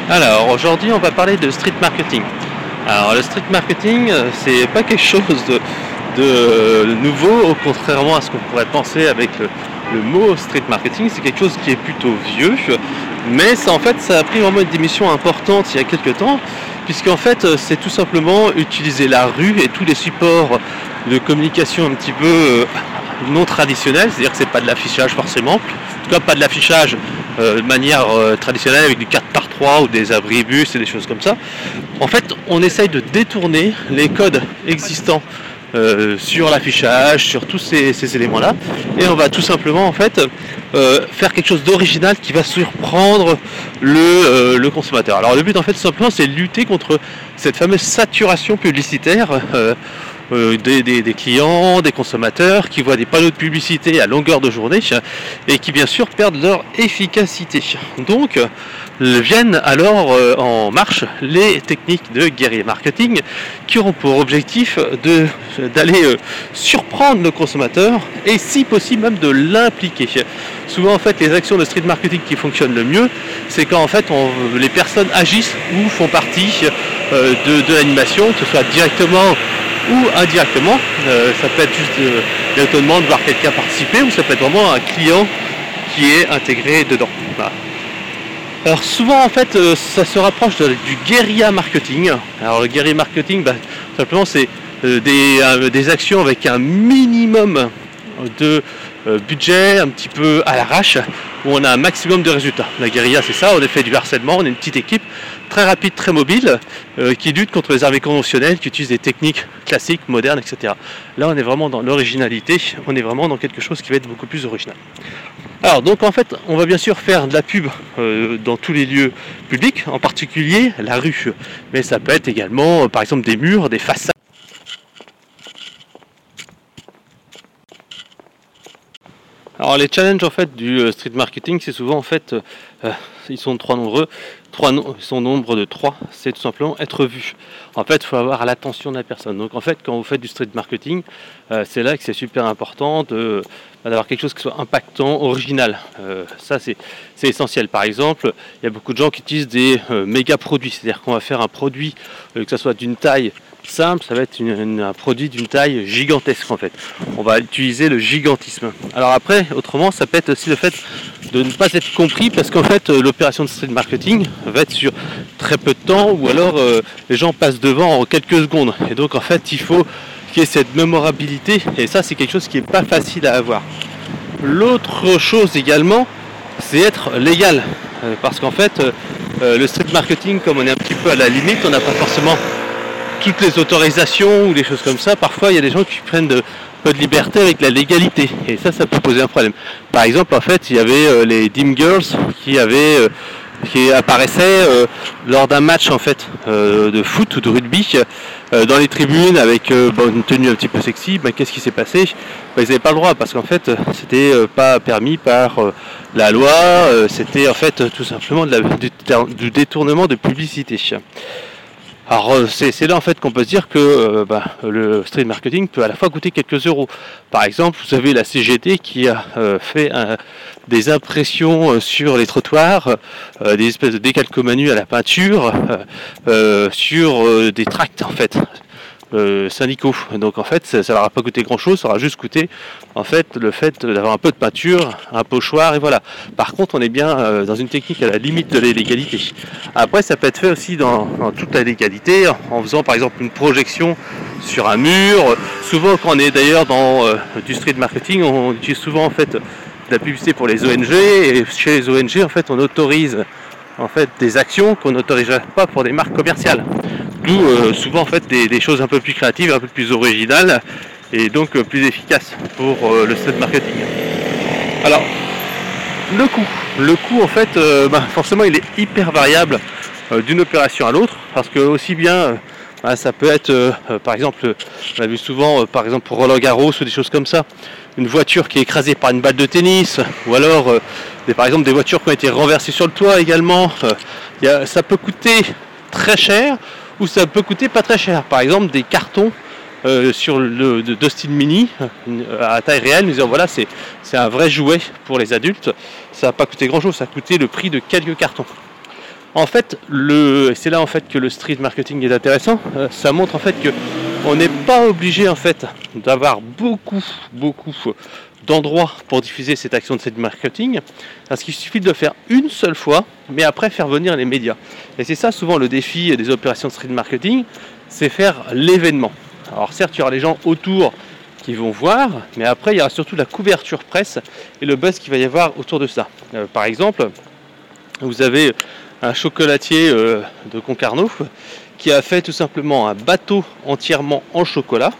Alors aujourd'hui on va parler de street marketing. Alors le street marketing c'est pas quelque chose de nouveau, contrairement à ce qu'on pourrait penser avec le mot street marketing, c'est quelque chose qui est plutôt vieux, mais ça, en fait ça a pris vraiment une dimension importante il y a quelques temps, puisqu'en fait c'est tout simplement utiliser la rue et tous les supports de communication un petit peu non traditionnels, c'est-à-dire que c'est pas de l'affichage forcément, en tout cas pas de l'affichage de manière traditionnelle avec du 4x3 ou des abribus et des choses comme ça. En fait, on essaye de détourner les codes existants sur l'affichage, sur tous ces éléments-là, et on va tout simplement en fait faire quelque chose d'original qui va surprendre le consommateur. Alors le but en fait tout simplement c'est de lutter contre cette fameuse saturation publicitaire des clients, des consommateurs qui voient des panneaux de publicité à longueur de journée et qui bien sûr perdent leur efficacité. Donc viennent alors en marche les techniques de guerrier marketing qui auront pour objectif d'aller surprendre le consommateur et si possible même de l'impliquer. Souvent en fait les actions de street marketing qui fonctionnent le mieux, c'est quand en fait les personnes agissent ou font partie de l'animation, que ce soit directement ou indirectement. Ça peut être juste l'étonnement de voir quelqu'un participer, ou ça peut être vraiment un client qui est intégré dedans. Voilà. Alors souvent en fait ça se rapproche du guérilla marketing. Alors le guérilla marketing simplement c'est des actions avec un minimum de budget un petit peu à l'arrache où on a un maximum de résultats. La guérilla c'est ça, on a fait du harcèlement, on est une petite équipe très rapide, très mobile qui lutte contre les armées conventionnelles, qui utilise des techniques classiques, modernes, etc. Là on est vraiment dans l'originalité, on est vraiment dans quelque chose qui va être beaucoup plus original. Alors donc en fait on va bien sûr faire de la pub dans tous les lieux publics, en particulier la rue, mais ça peut être également par exemple des murs, des façades. Alors les challenges en fait du street marketing, c'est souvent en fait ils sont ils sont nombre de 3, c'est tout simplement être vu. En fait, il faut avoir l'attention de la personne. Donc en fait, quand vous faites du street marketing, c'est là que c'est super important d'avoir quelque chose qui soit impactant, original. Ça c'est essentiel. Par exemple, il y a beaucoup de gens qui utilisent des méga produits, c'est-à-dire qu'on va faire un produit que ce soit d'une taille simple, ça va être un produit d'une taille gigantesque en fait. On va utiliser le gigantisme. Alors après, autrement, ça peut être aussi le fait de ne pas être compris parce qu'en fait l'opération de street marketing va être sur très peu de temps ou alors les gens passent devant en quelques secondes. Et donc en fait il faut qu'il y ait cette mémorabilité et ça c'est quelque chose qui n'est pas facile à avoir. L'autre chose également, c'est être légal. Parce qu'en fait le street marketing, comme on est un petit peu à la limite, on n'a pas forcément toutes les autorisations ou des choses comme ça. Parfois il y a des gens qui prennent peu de liberté avec la légalité et ça peut poser un problème. Par exemple en fait il y avait les Dim Girls qui apparaissaient lors d'un match en fait de foot ou de rugby dans les tribunes avec une tenue un petit peu sexy. Qu'est-ce qui s'est passé? Ils n'avaient pas le droit parce qu'en fait c'était pas permis par la loi, c'était en fait tout simplement du détournement de publicité. Alors c'est là en fait qu'on peut se dire que le street marketing peut à la fois coûter quelques euros. Par exemple, vous avez la CGT qui a fait des impressions sur les trottoirs, des espèces de décalcomanies à la peinture, sur des tracts en fait. Syndicaux. Donc en fait ça leur a pas coûté grand chose, ça leur a juste coûté en fait le fait d'avoir un peu de peinture, un pochoir et voilà. Par contre on est bien dans une technique à la limite de l'illégalité. Après ça peut être fait aussi dans toute la légalité en faisant par exemple une projection sur un mur. Souvent quand on est d'ailleurs dans du street marketing, on utilise souvent en fait de la publicité pour les ONG et chez les ONG en fait on autorise en fait des actions qu'on n'autoriserait pas pour des marques commerciales. D'où souvent en fait des choses un peu plus créatives, un peu plus originales et donc plus efficaces pour le street marketing. Alors le coût en fait forcément il est hyper variable d'une opération à l'autre parce que aussi bien ça peut être par exemple on a vu souvent par exemple pour Roland Garros ou des choses comme ça, une voiture qui est écrasée par une balle de tennis ou alors par exemple des voitures qui ont été renversées sur le toit également. Ça peut coûter très cher ou ça peut coûter pas très cher. Par exemple des cartons sur le Dustin Mini à taille réelle, nous disons voilà c'est un vrai jouet pour les adultes, ça n'a pas coûté grand chose, ça a coûté le prix de quelques cartons. En fait, c'est là en fait que le street marketing est intéressant. Ça montre en fait que on n'est pas obligé en fait d'avoir beaucoup d'endroits pour diffuser cette action de street marketing, parce qu'il suffit de le faire une seule fois, mais après faire venir les médias. Et c'est ça souvent le défi des opérations de street marketing, c'est faire l'événement. Alors certes, il y aura les gens autour qui vont voir, mais après il y aura surtout la couverture presse et le buzz qu'il va y avoir autour de ça. Par exemple, vous avez un chocolatier de Concarneau qui a fait tout simplement un bateau entièrement en chocolat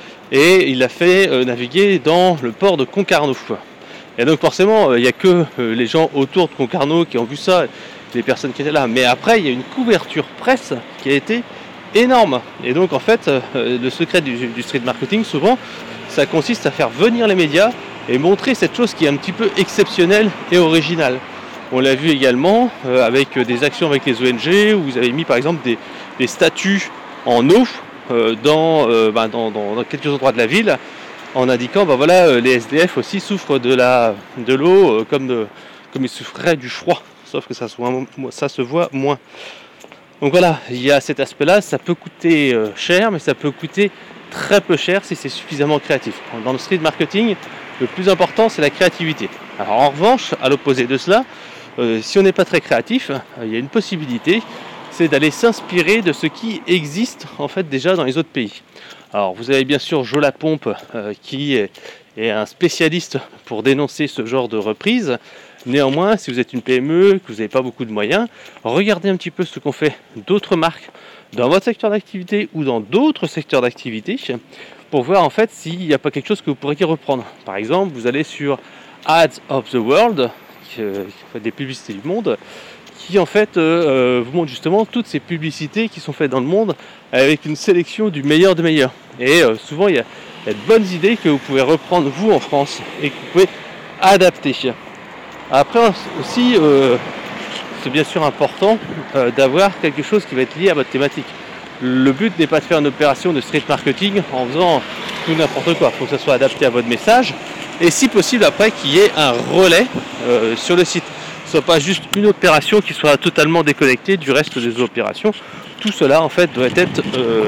et il l'a fait naviguer dans le port de Concarneau. Et donc forcément, il n'y a que les gens autour de Concarneau qui ont vu ça, les personnes qui étaient là. Mais après, il y a une couverture presse qui a été énorme. Et donc en fait, le secret du street marketing, souvent, ça consiste à faire venir les médias et montrer cette chose qui est un petit peu exceptionnelle et originale. On l'a vu également avec des actions avec les ONG, où vous avez mis par exemple des statues en eau dans quelques endroits de la ville, en indiquant les SDF aussi souffrent de l'eau comme ils souffriraient du froid, sauf que ça se voit moins. Donc voilà, il y a cet aspect-là, ça peut coûter cher, mais ça peut coûter très peu cher si c'est suffisamment créatif. Dans le street marketing, le plus important c'est la créativité. Alors en revanche, à l'opposé de cela, si on n'est pas très créatif, il y a une possibilité, c'est d'aller s'inspirer de ce qui existe en fait déjà dans les autres pays. Alors vous avez bien sûr Jo Lapompe qui est un spécialiste pour dénoncer ce genre de reprise. Néanmoins, si vous êtes une PME, que vous n'avez pas beaucoup de moyens, regardez un petit peu ce qu'ont fait d'autres marques dans votre secteur d'activité ou dans d'autres secteurs d'activité pour voir en fait s'il n'y a pas quelque chose que vous pourriez reprendre. Par exemple, vous allez sur Ads of the World, qui fait des publicités du monde, qui en fait vous montre justement toutes ces publicités qui sont faites dans le monde avec une sélection du meilleur de meilleur. Et souvent il y a de bonnes idées que vous pouvez reprendre vous en France et que vous pouvez adapter. Après aussi, c'est bien sûr important d'avoir quelque chose qui va être lié à votre thématique. Le but n'est pas de faire une opération de street marketing en faisant tout n'importe quoi. Il faut que ça soit adapté à votre message. Et si possible, après, qu'il y ait un relais sur le site. Ce ne soit pas juste une opération qui soit totalement déconnectée du reste des opérations. Tout cela, en fait, doit être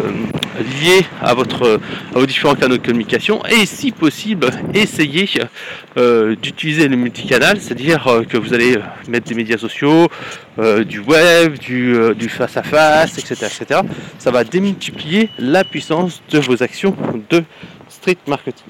lié à vos différents canaux de communication. Et si possible, essayez d'utiliser le multicanal, c'est-à-dire que vous allez mettre des médias sociaux, du web, du face-à-face, etc. Ça va démultiplier la puissance de vos actions de street marketing.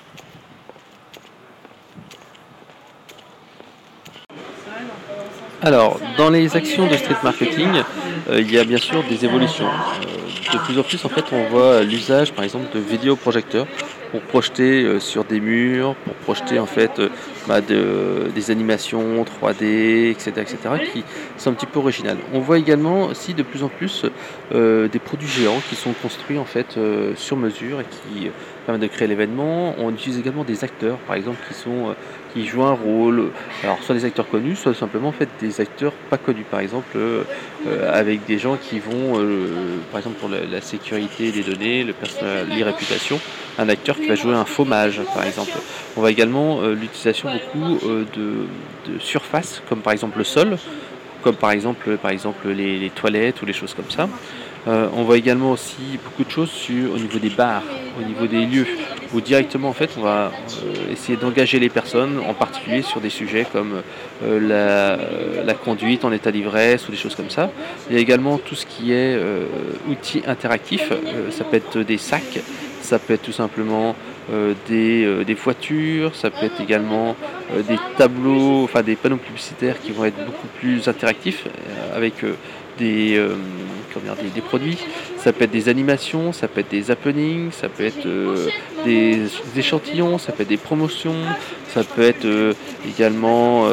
Alors, dans les actions de street marketing, il y a bien sûr des évolutions. De plus en plus, en fait, on voit l'usage, par exemple, de vidéoprojecteurs pour projeter sur des murs, pour projeter en fait des animations 3D, etc., qui sont un petit peu originales. On voit également aussi de plus en plus des produits géants qui sont construits en fait sur mesure et qui permettent de créer l'événement. On utilise également des acteurs, par exemple, qui jouent un rôle, alors soit des acteurs connus, soit simplement en fait des acteurs pas connus, par exemple avec des gens qui vont, par exemple pour la sécurité des données, l'e-réputation, un acteur qui va jouer un faux mage, par exemple. On voit également l'utilisation beaucoup de surfaces, comme par exemple le sol, comme par exemple les toilettes ou les choses comme ça. On voit également aussi beaucoup de choses au niveau des bars, au niveau des lieux, où directement en fait on va essayer d'engager les personnes, en particulier sur des sujets comme la conduite en état d'ivresse ou des choses comme ça. Il y a également tout ce qui est outils interactifs, ça peut être des sacs, ça peut être tout simplement des voitures, ça peut être également des tableaux, enfin des panneaux publicitaires qui vont être beaucoup plus interactifs avec des produits, ça peut être des animations, ça peut être des happenings, ça peut être des échantillons, ça peut être des promotions, ça peut être également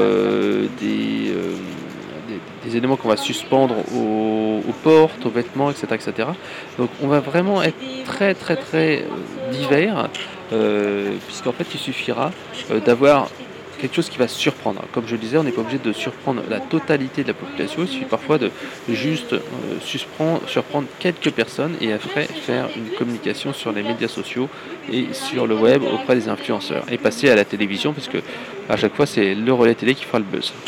des éléments qu'on va suspendre aux portes, aux vêtements, etc. Donc on va vraiment être très très très divers, puisqu'en fait il suffira d'avoir quelque chose qui va surprendre. Comme je le disais, on n'est pas obligé de surprendre la totalité de la population, il suffit parfois de juste surprendre quelques personnes et après faire une communication sur les médias sociaux et sur le web auprès des influenceurs et passer à la télévision, parce que à chaque fois c'est le relais télé qui fera le buzz.